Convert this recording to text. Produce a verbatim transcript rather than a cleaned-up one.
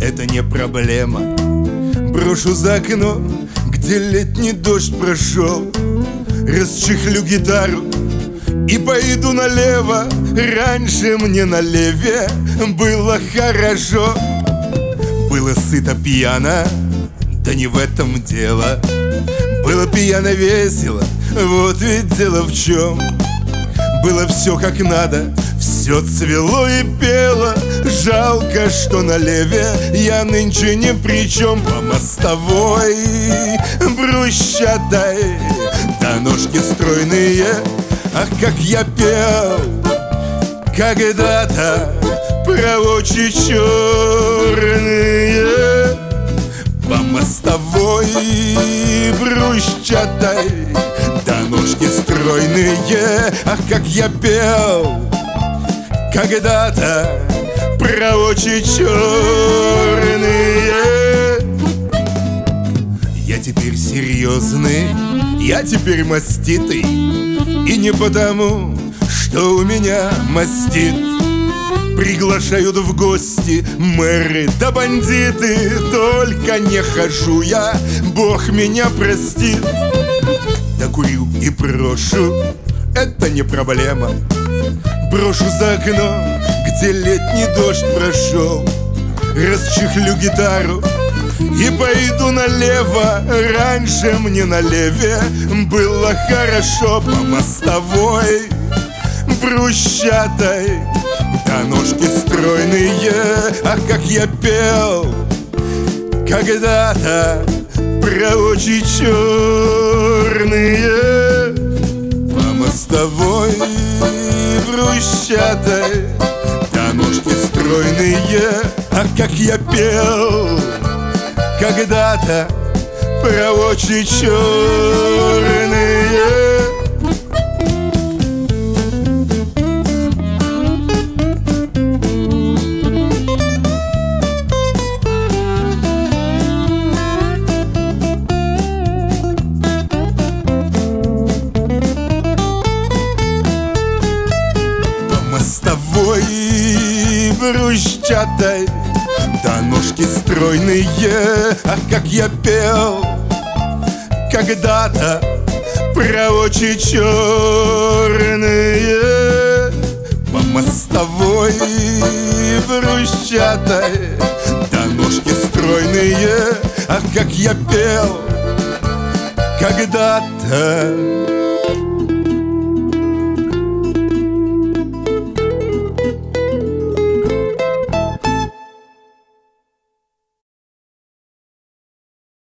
это не проблема. Брошу за окно, где летний дождь прошел, расчехлю гитару и пойду налево. Раньше мне на леве было хорошо, было сыто пьяно, да не в этом дело. Было пьяно весело, вот ведь дело в чем. Было все как надо, все цвело и пело. Жалко, что на леве я нынче ни при чем. По мостовой брусчатой, да ножки стройные, ах, как я пел когда-то про очи черные. По мостовой брусчатой, да ножки стройные, ах, как я пел когда-то про очи черные. Я теперь серьезный, я теперь маститый, и не потому, что у меня мастит. Приглашают в гости мэры да бандиты, только не хожу я, Бог меня простит. Да курю и брошу, это не проблема. Брошу за окно, где летний дождь прошел, расчехлю гитару и пойду налево. Раньше мне на леве было хорошо. По мостовой брусчатой, да ножки стройные, ах, как я пел когда-то про очи черные. По мостовой брусчатой, да ножки стройные, ах, как я пел когда-то про очи черные. Мостовой брусчатой, да ножки стройные, ах, как я пел когда-то про очи черные. По мостовой брусчатой, да ножки стройные, ах, как я пел когда-то